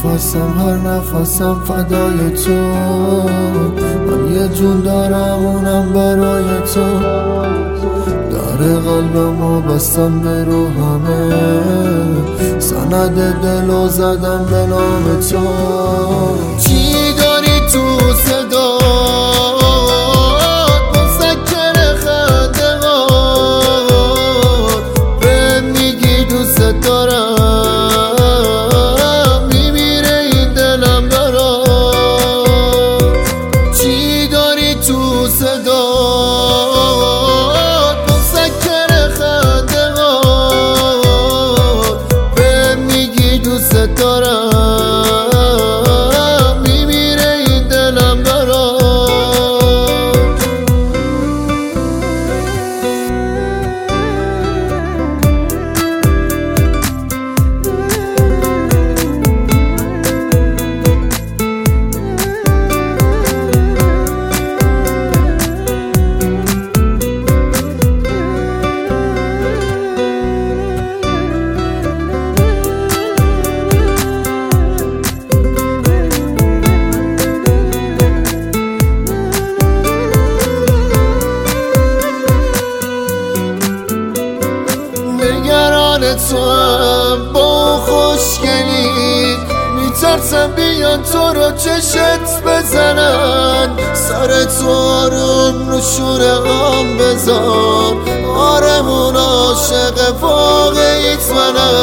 نفسم هر نفسم فدای تو، من یه جون دارم اونم برای تو. در قلبمو بستم به روحمه، سند دلو زدم به نام تو. چی داری تو صدا مسکر خنده هات، به میگی دوست دارم، میمیره این دلم برات. چی داری تو صدا مسکر خنده هات، به میگی دوست دارم، میمیره این دلم برات. نگران تو هم با خوشگلی، میترسم بیان تو رو چشت بزنن. سر تو آروم رو شونه هم بذار، آرمون عاشق واقعیت منم.